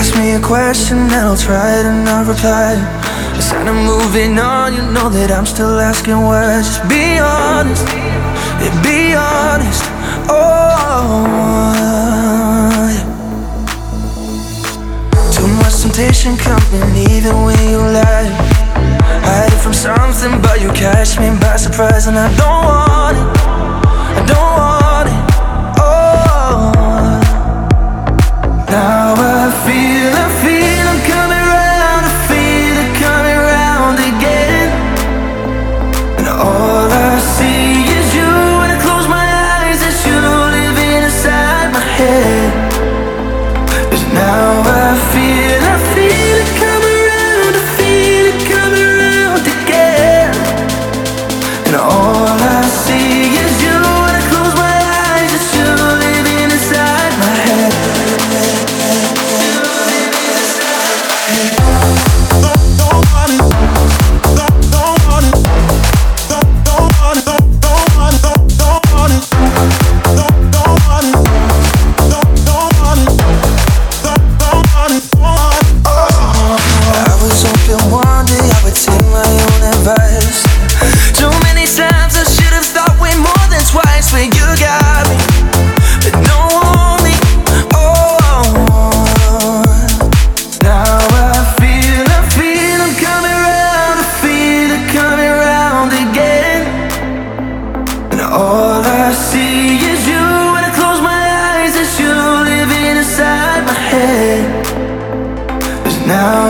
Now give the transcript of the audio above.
ask me a question and I'll try to not reply. Instead of moving on, you know that I'm still asking why. Just be honest, yeah, be honest. Oh, yeah. Too much temptation coming even when you lie. Hide it from something but you catch me by surprise. And I don't want it, I don't want it. Oh, now I feel I'm coming round. I feel it coming round again. And all I see is you. When I close my eyes, it's you living inside my head. 'Cause now I feel it coming round. I feel it coming round again. And all I see is you. When I close my eyes, it's you living inside my head. All I see is you. When I close my eyes, it's you living inside my head. 'Cause now